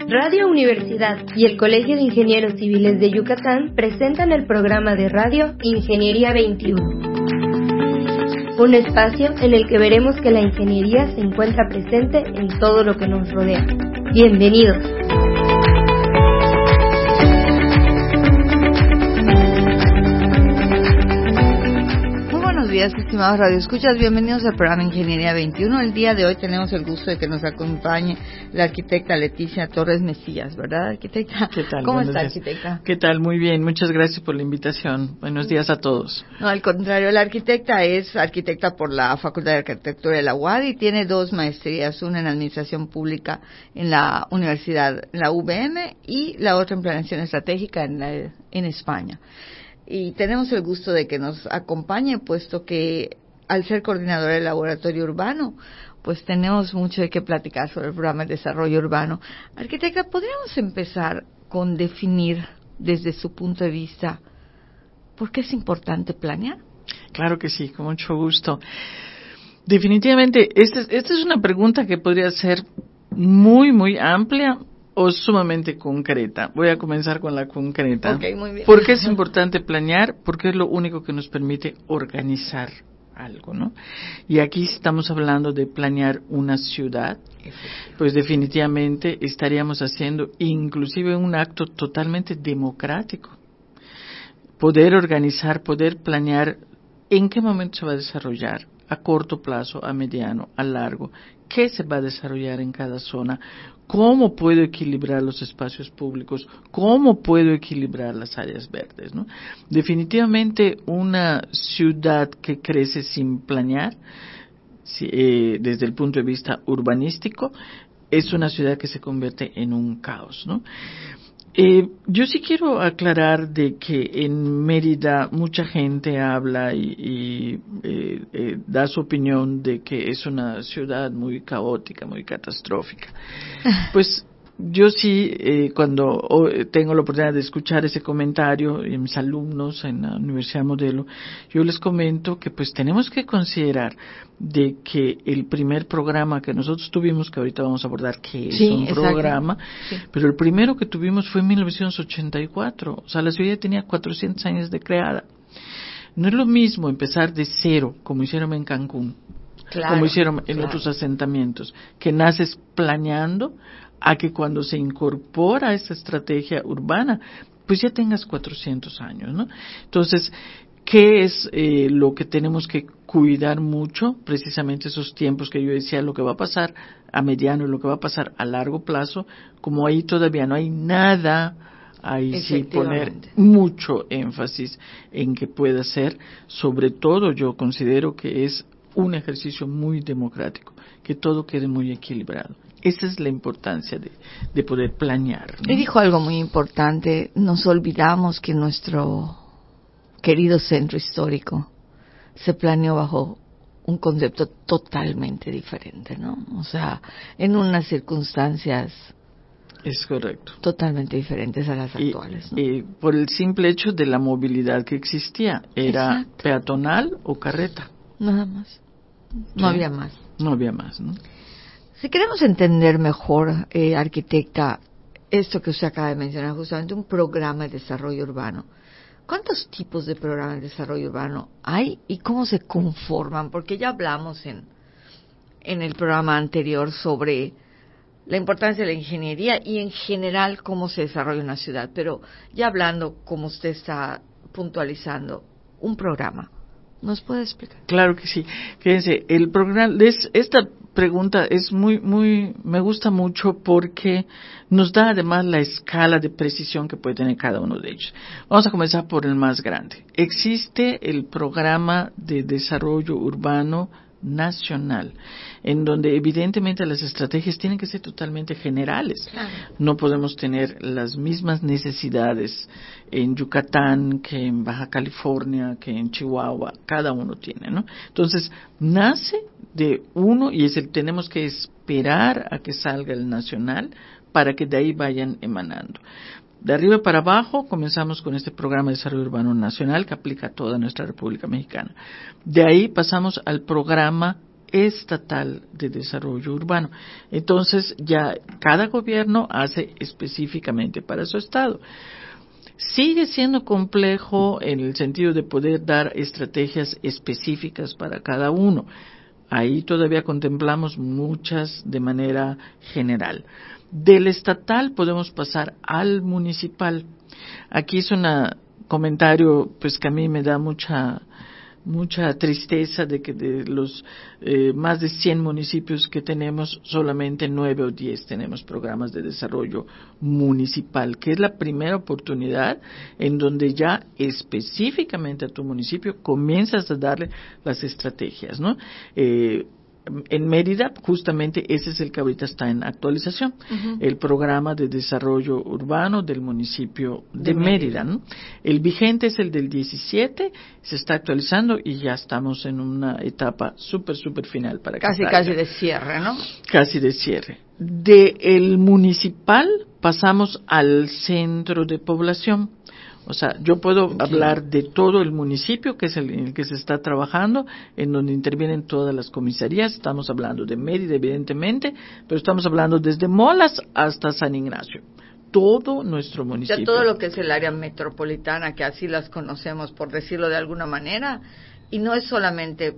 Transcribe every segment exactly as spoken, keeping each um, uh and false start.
Radio Universidad y el Colegio de Ingenieros Civiles de Yucatán presentan el programa de radio Ingeniería veintiuno. Un espacio en el que veremos que la ingeniería se encuentra presente en todo lo que nos rodea. Bienvenidos. Buenos días, estimados radioescuchas, bienvenidos al programa Ingeniería veintiuno. El día de hoy tenemos el gusto de que nos acompañe la arquitecta Leticia Torres Mejías, ¿verdad, arquitecta? ¿Qué tal? ¿Cómo Buenos está, días. arquitecta? ¿Qué tal? Muy bien, muchas gracias por la invitación. Buenos días a todos. No, al contrario, la arquitecta es arquitecta por la Facultad de Arquitectura de la U A D y tiene dos maestrías, una en Administración Pública en la Universidad, en la U V M, y la otra en Planeación Estratégica en, la, en España. Y tenemos el gusto de que nos acompañe, puesto que al ser coordinadora del laboratorio urbano, pues tenemos mucho de qué platicar sobre el programa de desarrollo urbano. Arquitecta, ¿podríamos empezar con definir desde su punto de vista por qué es importante planear? Claro que sí, con mucho gusto. Definitivamente, esta es, esta es una pregunta que podría ser muy, muy amplia o sumamente concreta. Voy a comenzar con la concreta. Okay, muy bien. ¿Por qué es importante planear? Porque es lo único que nos permite organizar algo, ¿no? Y aquí estamos hablando de planear una ciudad, pues definitivamente estaríamos haciendo inclusive un acto totalmente democrático. Poder organizar, poder planear en qué momento se va a desarrollar, a corto plazo, a mediano, a largo, qué se va a desarrollar en cada zona, cómo puedo equilibrar los espacios públicos, cómo puedo equilibrar las áreas verdes, ¿no? Definitivamente una ciudad que crece sin planear, si, eh, desde el punto de vista urbanístico, es una ciudad que se convierte en un caos, ¿no? Eh, yo sí quiero aclarar de que en Mérida mucha gente habla y, y eh, eh, da su opinión de que es una ciudad muy caótica, muy catastrófica. Pues yo sí, eh, cuando oh, tengo la oportunidad de escuchar ese comentario en mis alumnos en la Universidad Modelo, yo les comento que pues tenemos que considerar de que el primer programa que nosotros tuvimos, que ahorita vamos a abordar que es sí, un exacto. programa, sí. pero el primero que tuvimos fue en mil novecientos ochenta y cuatro, o sea, la ciudad tenía cuatrocientos años de creada. No es lo mismo empezar de cero, como hicieron en Cancún, Claro, como hicieron en claro. otros asentamientos, que naces planeando, a que cuando se incorpora esa estrategia urbana, pues ya tengas cuatrocientos años, ¿no? Entonces, ¿qué es eh, lo que tenemos que cuidar mucho? Precisamente esos tiempos que yo decía, lo que va a pasar a mediano y lo que va a pasar a largo plazo, como ahí todavía no hay nada, ahí sí poner mucho énfasis en que pueda ser, sobre todo yo considero que es un ejercicio muy democrático, que todo quede muy equilibrado. Esa es la importancia de, de poder planear, ¿no? Y dijo algo muy importante, nos olvidamos que nuestro querido centro histórico se planeó bajo un concepto totalmente diferente, ¿no? O sea, en unas circunstancias es correcto, totalmente diferentes a las y, actuales, ¿no? Y por el simple hecho de la movilidad que existía, era Exacto. peatonal o carreta. Nada más, no ¿Sí? había más. No había más, ¿no? Si queremos entender mejor, eh, arquitecta, esto que usted acaba de mencionar, justamente un programa de desarrollo urbano, ¿cuántos tipos de programas de desarrollo urbano hay y cómo se conforman? Porque ya hablamos en, en el programa anterior sobre la importancia de la ingeniería y en general cómo se desarrolla una ciudad, pero ya hablando, como usted está puntualizando, un programa, ¿nos puede explicar? Claro que sí. Fíjense, el programa, es, esta pregunta es muy, muy, me gusta mucho porque nos da además la escala de precisión que puede tener cada uno de ellos. Vamos a comenzar por el más grande. Existe el programa de desarrollo urbano nacional, en donde evidentemente las estrategias tienen que ser totalmente generales. Claro. No podemos tener las mismas necesidades en Yucatán que en Baja California, que en Chihuahua, cada uno tiene, ¿no? Entonces, nace de uno y es el tenemos que esperar a que salga el nacional para que de ahí vayan emanando. De arriba para abajo comenzamos con este programa de desarrollo urbano nacional que aplica a toda nuestra República Mexicana. De ahí pasamos al programa estatal de desarrollo urbano. Entonces ya cada gobierno hace específicamente para su estado. Sigue siendo complejo en el sentido de poder dar estrategias específicas para cada uno. Ahí todavía contemplamos muchas de manera general. Del estatal podemos pasar al municipal. Aquí es un comentario pues que a mí me da mucha mucha tristeza de que de los eh, más de cien municipios que tenemos, solamente nueve o diez tenemos programas de desarrollo municipal, que es la primera oportunidad en donde ya específicamente a tu municipio comienzas a darle las estrategias, ¿no? Eh, En Mérida, justamente ese es el que ahorita está en actualización, uh-huh. el programa de desarrollo urbano del municipio de, de Mérida, Mérida ¿no? El vigente es el del diecisiete, se está actualizando y ya estamos en una etapa súper, súper final para que Casi, salga. casi de cierre, ¿no? Casi de cierre. De el municipal pasamos al centro de población. O sea, yo puedo sí. hablar de todo el municipio, que es el en el que se está trabajando, en donde intervienen todas las comisarías. Estamos hablando de Mérida, evidentemente, pero estamos hablando desde Molas hasta San Ignacio. Todo nuestro municipio. Ya todo lo que es el área metropolitana, que así las conocemos, por decirlo de alguna manera, y no es solamente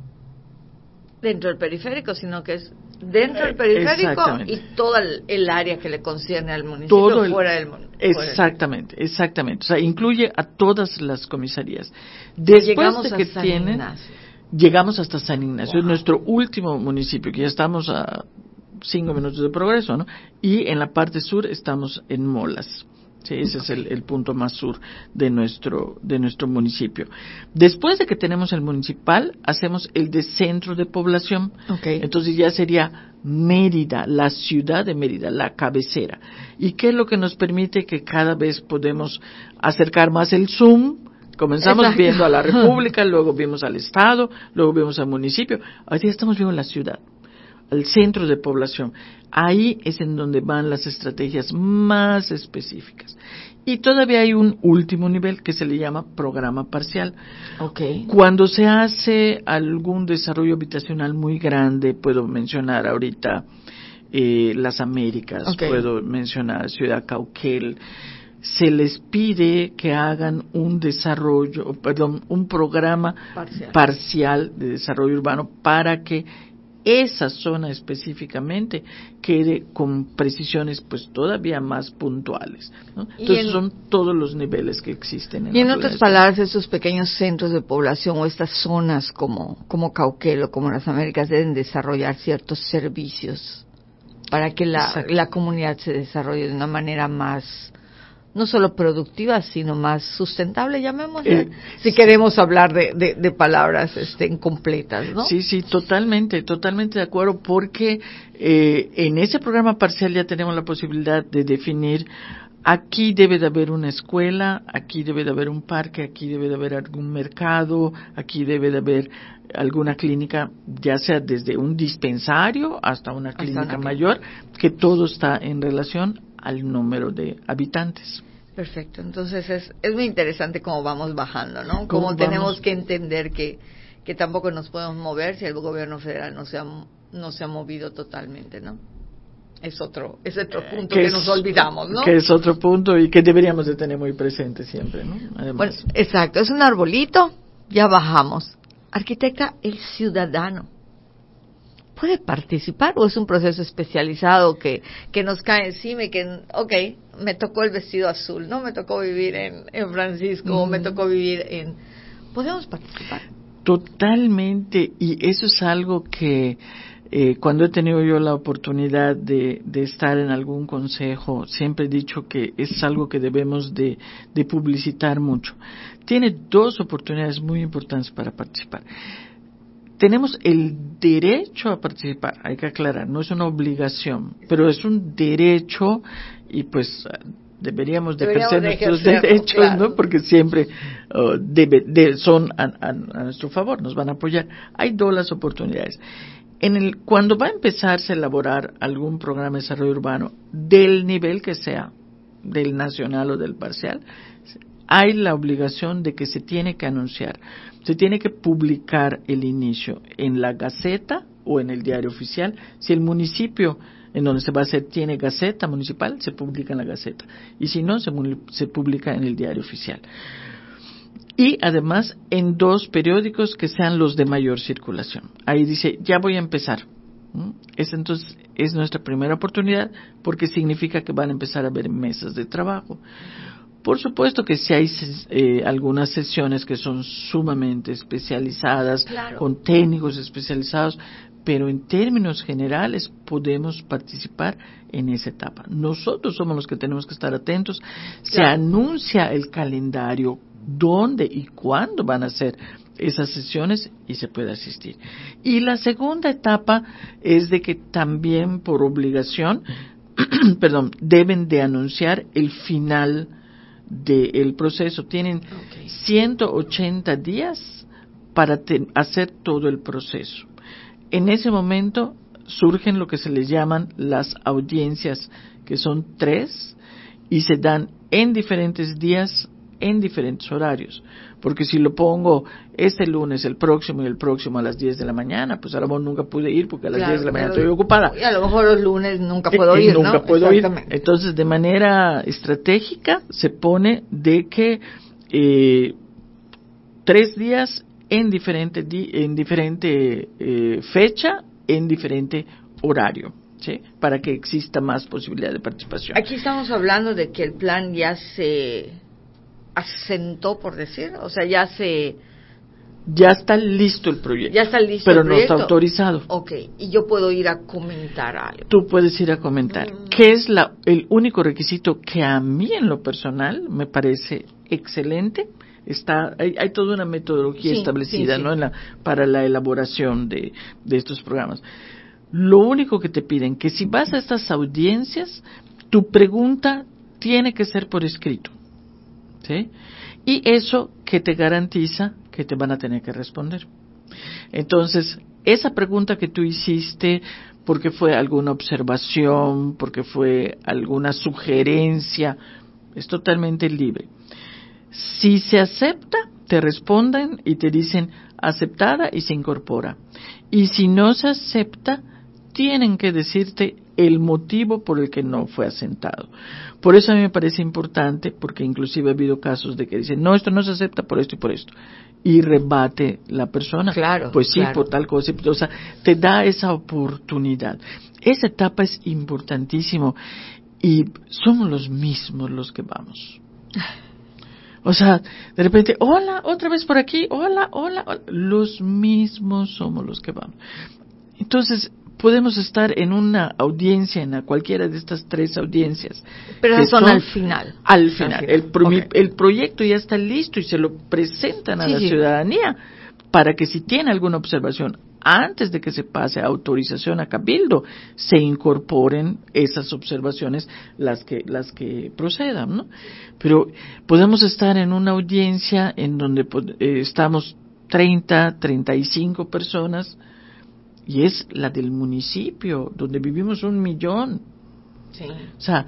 dentro del periférico, sino que es dentro del periférico y todo el, el área que le concierne al municipio todo el, fuera del municipio. Exactamente, exactamente. O sea, incluye a todas las comisarías. Después llegamos de que a San tienen, Ignacio. Llegamos hasta San Ignacio, wow. Es nuestro último municipio, que ya estamos a cinco minutos de progreso, ¿no? Y en la parte sur estamos en Molas. Sí, ese okay. es el, el punto más sur de nuestro de nuestro municipio. Después de que tenemos el municipal, hacemos el de centro de población. Okay. Entonces ya sería Mérida, la ciudad de Mérida, la cabecera. ¿Y qué es lo que nos permite que cada vez podemos acercar más el zoom? Comenzamos Exacto. viendo a la República, luego vimos al Estado, luego vimos al municipio. Ahora ya estamos viendo la ciudad, al centro de población. Ahí es en donde van las estrategias más específicas. Y todavía hay un último nivel que se le llama programa parcial. Okay. Cuando se hace algún desarrollo habitacional muy grande, puedo mencionar ahorita eh, Las Américas, okay. puedo mencionar Ciudad Cauquel, se les pide que hagan un desarrollo, perdón, un programa parcial, parcial de desarrollo urbano para que esa zona específicamente quede con precisiones pues todavía más puntuales, ¿no? Entonces en, son todos los niveles que existen. En y en otras palabras, esos pequeños centros de población o estas zonas como, como Cauquel o como Las Américas deben desarrollar ciertos servicios para que la, la comunidad se desarrolle de una manera más, no solo productiva, sino más sustentable, llamémosle, eh, si sí. queremos hablar de, de, de palabras este, incompletas, ¿no? Sí, sí, totalmente, totalmente de acuerdo, porque eh, en ese programa parcial ya tenemos la posibilidad de definir, aquí debe de haber una escuela, aquí debe de haber un parque, aquí debe de haber algún mercado, aquí debe de haber alguna clínica, ya sea desde un dispensario hasta una clínica hasta una mayor, que todo está en relación al número de habitantes. Perfecto, entonces es es muy interesante cómo vamos bajando, ¿no? Cómo, ¿Cómo tenemos vamos? que entender que que tampoco nos podemos mover si el gobierno federal no se ha no se ha movido totalmente, ¿no? Es otro es otro punto que, que es, nos olvidamos, ¿no? Que es otro punto y que deberíamos de tener muy presente siempre, ¿no? Además. Bueno, exacto, es un arbolito, ya bajamos. Arquitecta, el ciudadano ¿puede participar o es un proceso especializado que, que nos cae encima y que, ok, me tocó el vestido azul, no me tocó vivir en, en Francisco, mm. o me tocó vivir en... ¿Podemos participar? Totalmente, y eso es algo que eh, cuando he tenido yo la oportunidad de, de estar en algún consejo, siempre he dicho que es algo que debemos de, de publicitar mucho. Tiene dos oportunidades muy importantes para participar. Tenemos el derecho a participar, hay que aclarar, no es una obligación, pero es un derecho y pues deberíamos de ejercer nuestros derechos, claro. ¿no? Porque siempre uh, debe, de, son a, a, a nuestro favor, nos van a apoyar. Hay dos las oportunidades. En el, cuando va a empezarse a elaborar algún programa de desarrollo urbano, del nivel que sea, del nacional o del parcial, hay la obligación de que se tiene que anunciar, se tiene que publicar el inicio en la Gaceta o en el Diario Oficial. Si el municipio en donde se va a hacer tiene Gaceta municipal, se publica en la Gaceta, y si no, se, se publica en el Diario Oficial. Y además en dos periódicos que sean los de mayor circulación. Ahí dice, ya voy a empezar. ¿Mm? Es entonces, es nuestra primera oportunidad, porque significa que van a empezar a haber mesas de trabajo. Por supuesto que si hay eh, algunas sesiones que son sumamente especializadas, claro, con técnicos especializados, pero en términos generales podemos participar en esa etapa. Nosotros somos los que tenemos que estar atentos. Claro. Se anuncia el calendario, dónde y cuándo van a ser esas sesiones y se puede asistir. Y la segunda etapa es de que también por obligación, perdón, deben de anunciar el final del proceso. Tienen okay. ciento ochenta días para te- hacer todo el proceso. En ese momento surgen lo que se les llaman las audiencias, que son tres, y se dan en diferentes días, en diferentes horarios. Porque si lo pongo este lunes, el próximo y el próximo a las diez de la mañana, pues a lo mejor nunca pude ir porque a las claro, diez de la mañana estoy ocupada. Y a lo mejor los lunes nunca puedo ir, nunca ¿no? puedo ir. Entonces, de manera estratégica, se pone de que eh, tres días en diferente, di- en diferente eh, fecha, en diferente horario, ¿sí? Para que exista más posibilidad de participación. Aquí estamos hablando de que el plan ya se asentó, por decir, o sea, ya se... Ya está listo el proyecto. Ya está listo pero el proyecto. Pero no está autorizado. Ok, y yo puedo ir a comentar algo. Tú puedes ir a comentar. Mm. ¿Qué es la, el único requisito que a mí en lo personal me parece excelente? Está, hay, hay toda una metodología sí, establecida, sí, sí. ¿no? En la, para la elaboración de, de estos programas. Lo único que te piden, que si vas a estas audiencias, tu pregunta tiene que ser por escrito, ¿sí? Y eso que te garantiza que te van a tener que responder. Entonces, esa pregunta que tú hiciste, porque fue alguna observación, porque fue alguna sugerencia, es totalmente libre. Si se acepta, te responden y te dicen aceptada y se incorpora. Y si no se acepta, tienen que decirte el motivo por el que no fue asentado. Por eso a mí me parece importante, porque inclusive ha habido casos de que dicen, no, esto no se acepta por esto y por esto. Y rebate la persona. Claro, pues sí, claro. por tal cosa. O sea, te da esa oportunidad. Esa etapa es importantísimo. Y somos los mismos los que vamos. O sea, de repente, hola, otra vez por aquí, hola, hola, hola. Los mismos somos los que vamos. Entonces, podemos estar en una audiencia, en cualquiera de estas tres audiencias. Pero son, son al final. Al final. Al final. El, pro, okay. el proyecto ya está listo y se lo presentan a sí, la sí. ciudadanía para que si tiene alguna observación antes de que se pase a autorización a Cabildo, se incorporen esas observaciones, las que las que procedan, ¿no? Pero podemos estar en una audiencia en donde eh, estamos treinta, treinta y cinco personas, y es la del municipio, donde vivimos un millón. Sí. O sea,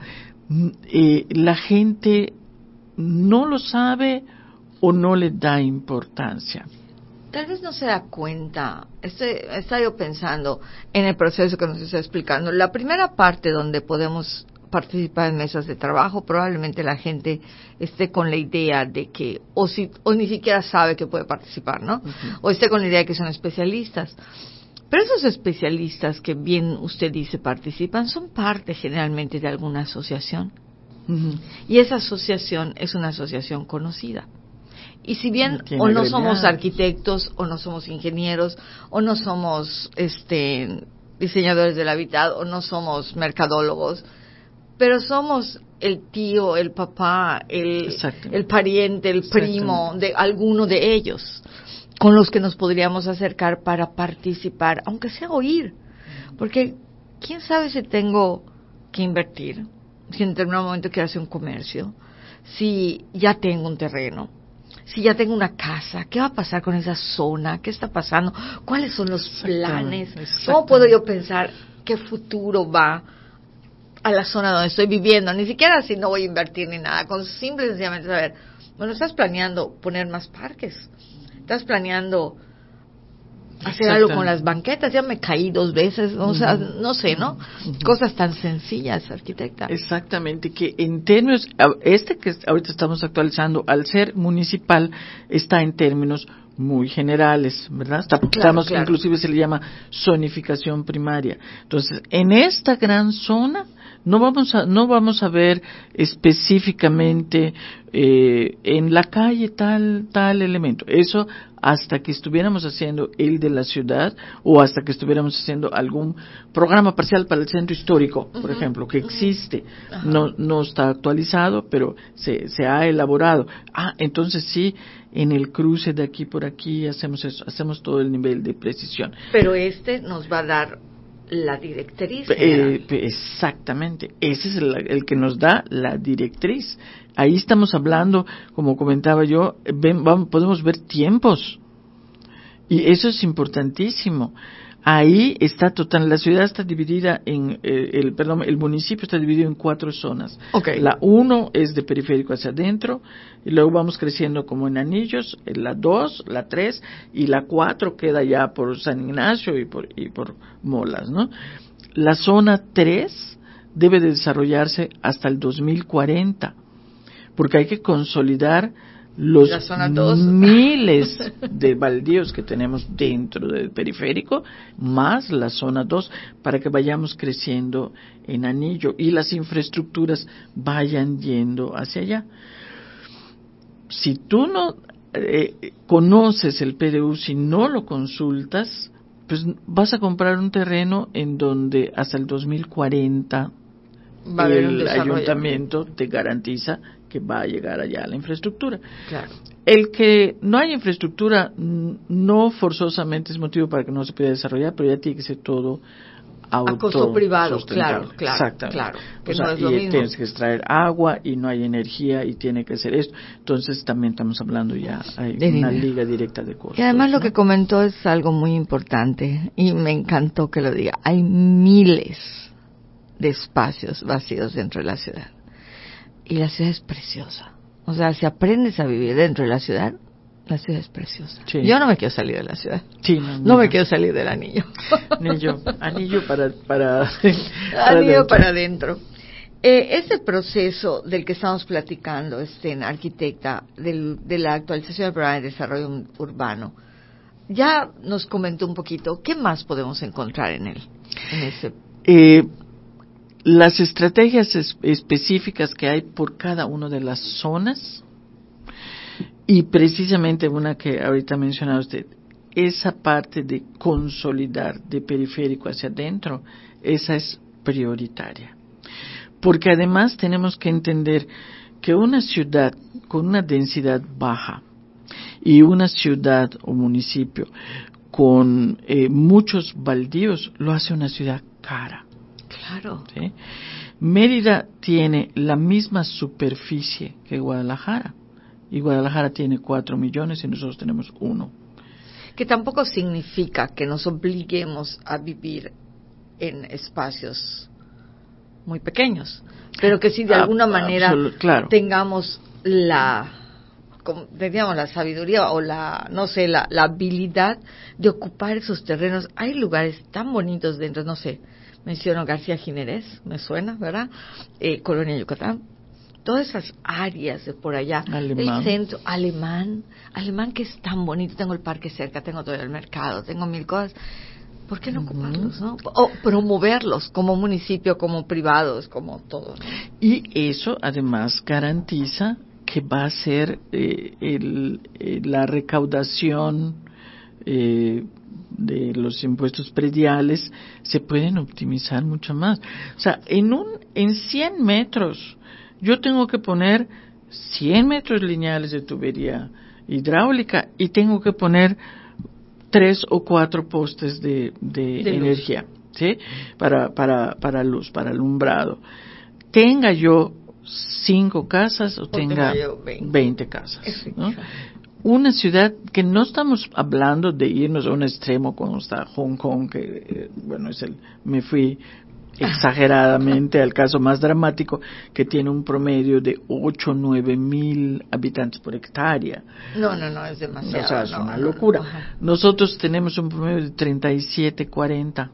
eh, la gente no lo sabe o no le da importancia. Tal vez no se da cuenta. Estoy, estaba yo pensando en el proceso que nos está explicando. La primera parte donde podemos participar en mesas de trabajo, probablemente la gente esté con la idea de que, o, si, o ni siquiera sabe que puede participar, ¿no? Uh-huh. O esté con la idea de que son especialistas. Pero esos especialistas que bien usted dice participan, son parte generalmente de alguna asociación. Uh-huh. Y esa asociación es una asociación conocida. Y si bien o no somos arquitectos, o no somos ingenieros, o no somos este diseñadores del hábitat, o no somos mercadólogos, pero somos el tío, el papá, el, el pariente, el primo de alguno de ellos, con los que nos podríamos acercar para participar, aunque sea oír. Porque, ¿quién sabe si tengo que invertir? Si en determinado momento quiero hacer un comercio, si ya tengo un terreno, si ya tengo una casa, ¿qué va a pasar con esa zona? ¿Qué está pasando? ¿Cuáles son los planes? ¿Cómo puedo yo pensar qué futuro va a la zona donde estoy viviendo? Ni siquiera si no voy a invertir ni nada, con simple y sencillamente saber Bueno, estás planeando poner más parques, estás planeando hacer algo con las banquetas, ya me caí dos veces, o sea, no sé, ¿no? Uh-huh. Cosas tan sencillas, arquitecta. Exactamente, que en términos, este que ahorita estamos actualizando, al ser municipal, está en términos muy generales, ¿verdad? Está, claro, estamos, claro. Inclusive se le llama zonificación primaria. Entonces, en esta gran zona, no vamos a, no vamos a ver específicamente eh, en la calle tal, tal elemento. Eso hasta que estuviéramos haciendo el de la ciudad o hasta que estuviéramos haciendo algún programa parcial para el centro histórico, por uh-huh. ejemplo, que existe. Uh-huh. No, no está actualizado, pero se, se ha elaborado. Ah, entonces sí, en el cruce de aquí por aquí hacemos eso, hacemos todo el nivel de precisión. Pero este nos va a dar la directriz. Eh, exactamente, ese es el, el que nos da la directriz. Ahí estamos hablando, como comentaba yo, ven, vamos, podemos ver tiempos y eso es importantísimo. Ahí está total, la ciudad está dividida en, eh, el perdón, el municipio está dividido en cuatro zonas. Okay. La uno es de periférico hacia adentro, y luego vamos creciendo como en anillos, la dos, la tres, y la cuatro queda ya por San Ignacio y por, y por Molas, ¿no? La zona tres debe de desarrollarse hasta el dos mil cuarenta, porque hay que consolidar los miles de baldíos que tenemos dentro del periférico, más la zona dos, para que vayamos creciendo en anillo y las infraestructuras vayan yendo hacia allá. Si tú no eh, conoces el P D U, si no lo consultas, pues vas a comprar un terreno en donde hasta el dos mil cuarenta va a haber el un ayuntamiento te garantiza que va a llegar allá a la infraestructura. Claro. El que no haya infraestructura no forzosamente es motivo para que no se pueda desarrollar, pero ya tiene que ser todo auto a costo privado, claro, claro, exactamente. Claro, que o sea, no es lo y mismo. Tienes que extraer agua y no hay energía y tiene que ser esto. Entonces también estamos hablando ya hay de una dinero. liga directa de costos. Y además ¿no? Lo que comentó es algo muy importante y me encantó que lo diga. Hay miles de espacios vacíos dentro de la ciudad. Y la ciudad es preciosa. O sea, si aprendes a vivir dentro de la ciudad, la ciudad es preciosa. Sí. Yo no me quiero salir de la ciudad. Sí, no, no me quiero salir del anillo. Ni yo. Anillo para... para, para anillo dentro. para adentro. Eh, este proceso del que estamos platicando, este, arquitecta, del, de la actualización del programa de desarrollo urbano, ya nos comentó un poquito, ¿qué más podemos encontrar en él? En ese... Eh, las estrategias es, específicas que hay por cada una de las zonas y precisamente una que ahorita mencionaba usted, esa parte de consolidar de periférico hacia adentro, esa es prioritaria. Porque además tenemos que entender que una ciudad con una densidad baja y una ciudad o municipio con eh, muchos baldíos lo hace una ciudad cara. Claro. ¿Sí? Mérida tiene la misma superficie que Guadalajara y Guadalajara tiene cuatro millones y nosotros tenemos uno. Que tampoco significa que nos obliguemos a vivir en espacios muy pequeños, pero que si de alguna ah, manera absolut, claro. tengamos la, como, digamos, la sabiduría o la, no sé, la, la habilidad de ocupar esos terrenos. Hay lugares tan bonitos dentro, no sé, menciono García Jiménez, me suena, ¿verdad? Eh, Colonia Yucatán, todas esas áreas de por allá, Alemán. El centro, Alemán, Alemán que es tan bonito, tengo el parque cerca, tengo todo el mercado, tengo mil cosas. ¿Por qué no uh-huh. ocuparlos, no? O promoverlos como municipio, como privados, como todo, ¿no? Y eso además garantiza que va a ser eh, el, eh, la recaudación eh, de los impuestos prediales se pueden optimizar mucho más. O sea, en un en cien metros yo tengo que poner cien metros lineales de tubería hidráulica y tengo que poner tres o cuatro postes de, de, de energía, ¿sí? Para, para, para luz, para alumbrado. Tenga yo cinco casas o, o tenga veinte casas, ¿no? Una ciudad que no estamos hablando de irnos a un extremo como está Hong Kong, que, eh, bueno, es el, me fui exageradamente al caso más dramático, que tiene un promedio de ocho o nueve mil habitantes por hectárea. No, no, no, es demasiado. O sea, es no, una no, locura. No, Nosotros tenemos un promedio de treinta y siete, cuarenta.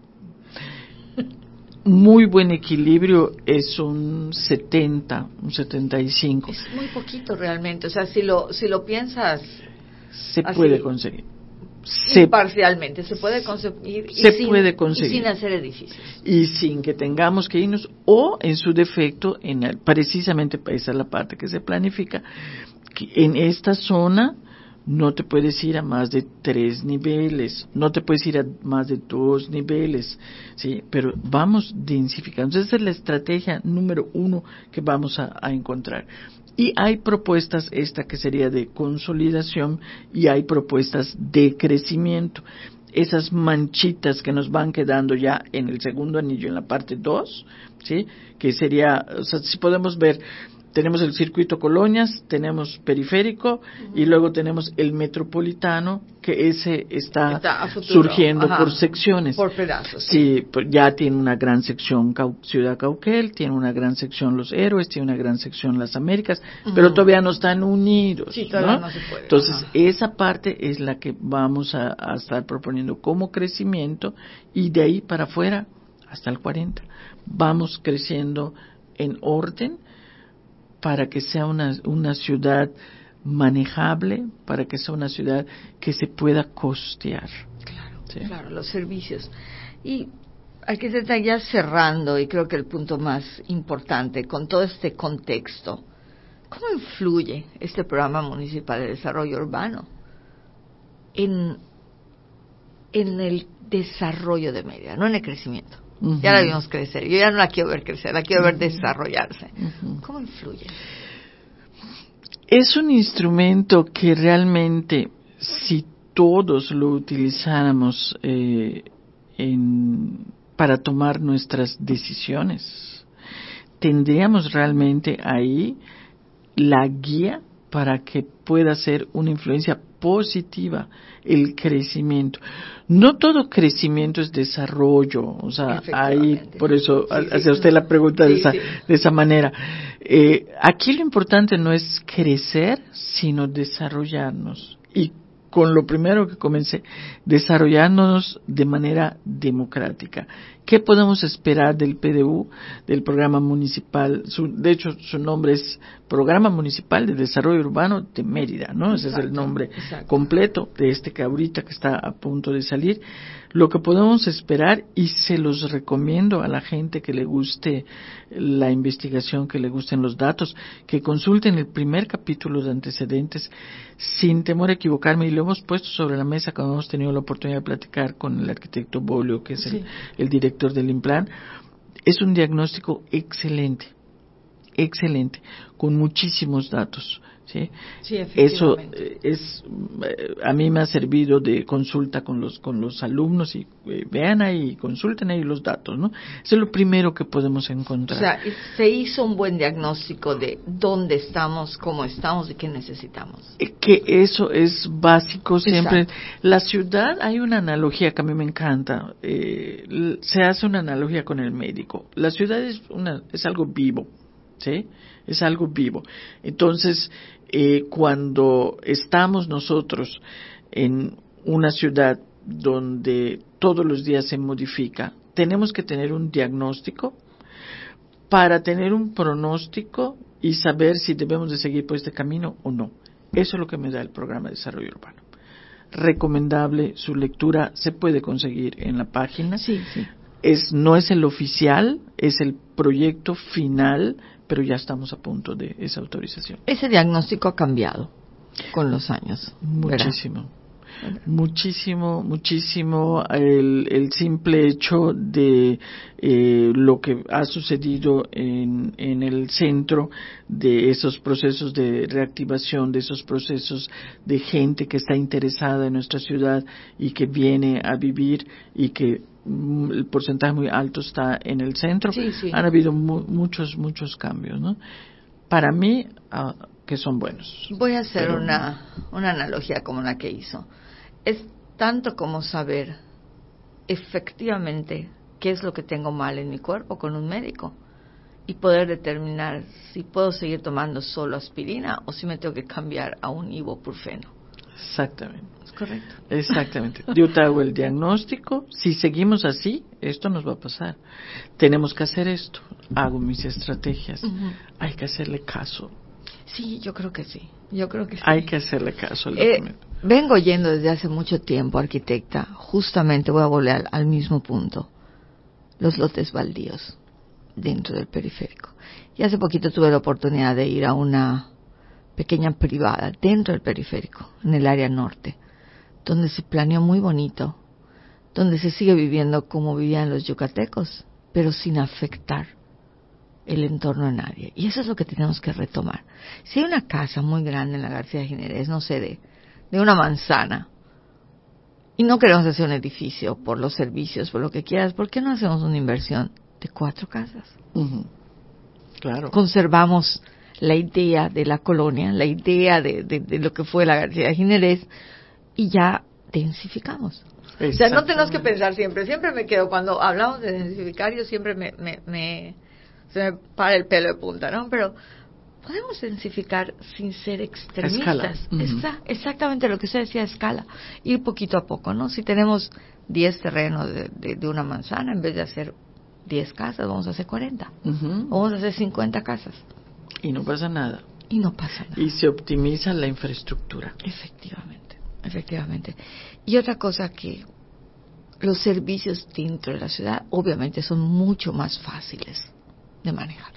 Muy buen equilibrio es un setenta, un setenta y cinco. Es muy poquito realmente. O sea, si lo, si lo piensas... Se así, puede conseguir. Se, parcialmente, se puede conseguir. Se y sin, puede conseguir. Y sin hacer edificios. Y sin que tengamos que irnos, o en su defecto, en el, precisamente esa es la parte que se planifica, que en esta zona no te puedes ir a más de tres niveles, no te puedes ir a más de dos niveles, sí, pero vamos densificando. Esa es la estrategia número uno que vamos a, a encontrar. Y hay propuestas, esta que sería de consolidación, y hay propuestas de crecimiento. Esas manchitas que nos van quedando ya en el segundo anillo, en la parte dos, ¿sí? Que sería, o sea, si podemos ver, tenemos el circuito Colonias, tenemos periférico, uh-huh. y luego tenemos el metropolitano, que ese está, está surgiendo Ajá. por secciones. Por pedazos. Sí, sí, pues ya tiene una gran sección Cau- Ciudad Cauquel, tiene una gran sección Los Héroes, tiene una gran sección Las Américas, uh-huh. pero todavía no están unidos. Sí, todavía ¿no? no se puede. Entonces, Ajá. esa parte es la que vamos a, a estar proponiendo como crecimiento, y de ahí para afuera hasta el cuarenta. Vamos creciendo en orden, para que sea una, una ciudad manejable, para que sea una ciudad que se pueda costear. Claro, ¿sí? claro, los servicios. Y hay que estar ya cerrando, y creo que el punto más importante, con todo este contexto, ¿cómo influye este programa municipal de desarrollo urbano en, en el desarrollo de Mérida, no en el crecimiento? Uh-huh. Ya la vimos crecer, yo ya no la quiero ver crecer, la quiero ver desarrollarse. Uh-huh. ¿Cómo influye? Es un instrumento que realmente, si todos lo utilizáramos eh, en, para tomar nuestras decisiones, tendríamos realmente ahí la guía para que pueda ser una influencia positiva el crecimiento. No todo crecimiento es desarrollo, o sea, ahí por eso sí, hace sí, usted la pregunta sí, de, esa, sí. de esa manera. Eh, aquí lo importante no es crecer, sino desarrollarnos. Y con lo primero que comencé, desarrollándonos de manera democrática. ¿Qué podemos esperar del P D U, del programa municipal? Su, de hecho, su nombre es Programa Municipal de Desarrollo Urbano de Mérida, ¿no? Ese exacto, es el nombre exacto. completo de este que ahorita que está a punto de salir. Lo que podemos esperar, y se los recomiendo a la gente que le guste la investigación, que le gusten los datos, que consulten el primer capítulo de antecedentes, sin temor a equivocarme, y lo hemos puesto sobre la mesa cuando hemos tenido la oportunidad de platicar con el arquitecto Bolio, que es sí. el, el director del Implan. Es un diagnóstico excelente, excelente, con muchísimos datos. ¿Sí? Sí, eso eh, es eh, a mí me ha servido de consulta con los con los alumnos, y eh, vean ahí, consulten ahí los datos, ¿no? Eso es lo primero que podemos encontrar. O sea, se hizo un buen diagnóstico de dónde estamos, cómo estamos y qué necesitamos. Eh, que eso es básico siempre. Exacto. La ciudad, hay una analogía que a mí me encanta, eh, se hace una analogía con el médico. La ciudad es una es algo vivo, ¿sí? Es algo vivo. Entonces, eh, cuando estamos nosotros en una ciudad donde todos los días se modifica, tenemos que tener un diagnóstico para tener un pronóstico y saber si debemos de seguir por este camino o no. Eso es lo que me da el programa de desarrollo urbano. Recomendable, su lectura se puede conseguir en la página. Sí, sí. Es, no es el oficial, es el proyecto final, pero ya estamos a punto de esa autorización. Ese diagnóstico ha cambiado con los años. Muchísimo, ¿verdad? muchísimo, muchísimo. El, el simple hecho de eh, lo que ha sucedido en, en el centro, de esos procesos de reactivación, de esos procesos de gente que está interesada en nuestra ciudad y que viene a vivir, y que el porcentaje muy alto está en el centro. Sí, sí. Han habido mu- muchos, muchos cambios, ¿no? Para mí, uh, que son buenos. Voy a hacer Pero, una, una analogía como la que hizo. Es tanto como saber efectivamente qué es lo que tengo mal en mi cuerpo con un médico y poder determinar si puedo seguir tomando solo aspirina o si me tengo que cambiar a un ibuprofeno. Exactamente. ¿Es correcto? Exactamente. Yo te hago el diagnóstico. Si seguimos así, esto nos va a pasar. Tenemos que hacer esto. Hago mis estrategias. Uh-huh. Hay que hacerle caso. Sí, yo creo que sí. Yo creo que sí. Hay que hacerle caso al eh, documento. Vengo yendo desde hace mucho tiempo, arquitecta. Justamente voy a volver al, al mismo punto. Los lotes baldíos dentro del periférico. Y hace poquito tuve la oportunidad de ir a una pequeña privada dentro del periférico, en el área norte, donde se planeó muy bonito, donde se sigue viviendo como vivían los yucatecos, pero sin afectar el entorno de nadie. Y eso es lo que tenemos que retomar. Si hay una casa muy grande en la García Ginerés, no sé, de, de una manzana, y no queremos hacer un edificio por los servicios, por lo que quieras, ¿por qué no hacemos una inversión de cuatro casas? Uh-huh. Claro. Conservamos la idea de la colonia, la idea de, de, de lo que fue la García Ginerés, y ya densificamos. O sea, no tenemos que pensar siempre, siempre me quedo, cuando hablamos de densificar, yo siempre me, me, me se me para el pelo de punta, ¿no? Pero podemos densificar sin ser extremistas. Uh-huh. Esa, exactamente lo que usted decía, a escala. Ir poquito a poco, ¿no? Si tenemos diez terrenos de, de, de una manzana, en vez de hacer diez casas, vamos a hacer cuarenta. Uh-huh. O vamos a hacer cincuenta casas. Y no pasa nada. Y no pasa nada. Y se optimiza la infraestructura. Efectivamente, efectivamente. Y otra cosa, que los servicios dentro de la ciudad obviamente son mucho más fáciles de manejar.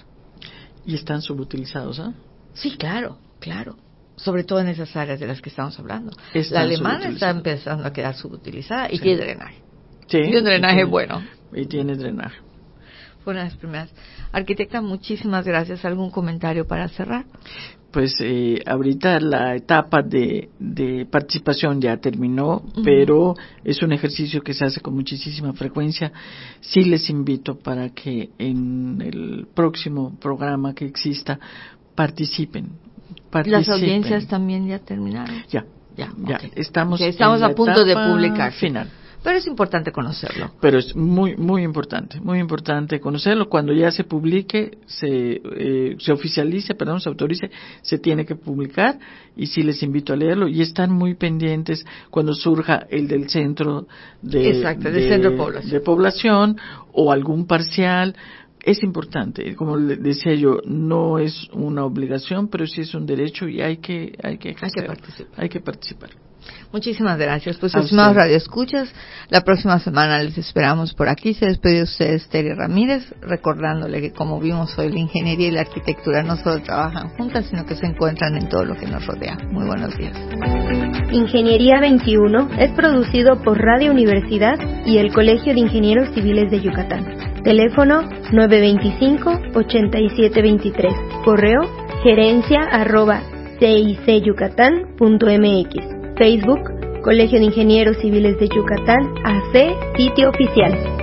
¿Y están subutilizados, ah? ¿eh? Sí, claro, claro. Sobre todo en esas áreas de las que estamos hablando. Están la alemana está empezando a quedar subutilizada y sí. tiene drenaje. Sí. Y un drenaje y tiene, bueno. Y tiene drenaje. Fue una de las primeras. Arquitecta, muchísimas gracias. ¿Algún comentario para cerrar? Pues eh, ahorita la etapa de, de participación ya terminó, uh-huh. pero es un ejercicio que se hace con muchísima frecuencia. Sí les invito para que en el próximo programa que exista participen. participen. ¿Las audiencias también ya terminaron? Ya, ya, ya. Okay. Estamos, okay, estamos a punto de publicar. Final. Pero es importante conocerlo. Pero es muy, muy importante, muy importante conocerlo. Cuando ya se publique, se, eh, se oficialice, perdón, se autorice, se tiene que publicar, y sí les invito a leerlo. Y están muy pendientes cuando surja el del centro de, Exacto, de, del centro de población. de población o algún parcial. Es importante, como le decía yo, no es una obligación, pero sí es un derecho y hay que, hay que, hay que participar. Hay que participar. Muchísimas gracias. Pues, estimados radioescuchas, la próxima semana les esperamos por aquí. Se despide de ustedes Terry Ramírez, recordándole que, como vimos hoy, la ingeniería y la arquitectura no solo trabajan juntas, sino que se encuentran en todo lo que nos rodea. Muy buenos días. Ingeniería veintiuno es producido por Radio Universidad y el Colegio de Ingenieros Civiles de Yucatán. Teléfono nueve dos cinco, ocho siete dos tres. Correo gerencia arroba cicyucatán punto mx. Facebook, Colegio de Ingenieros Civiles de Yucatán, A C, sitio oficial.